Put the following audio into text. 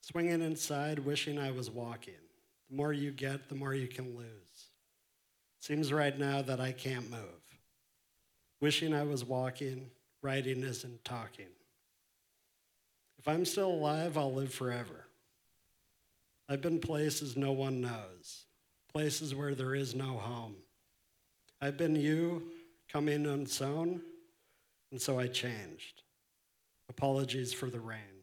Swinging inside, wishing I was walking. The more you get, the more you can lose. Seems right now that I can't move. Wishing I was walking, writing isn't talking. If I'm still alive, I'll live forever. I've been places no one knows, places where there is no home. I've been you, coming unsown, and so I changed. Apologies for the rain.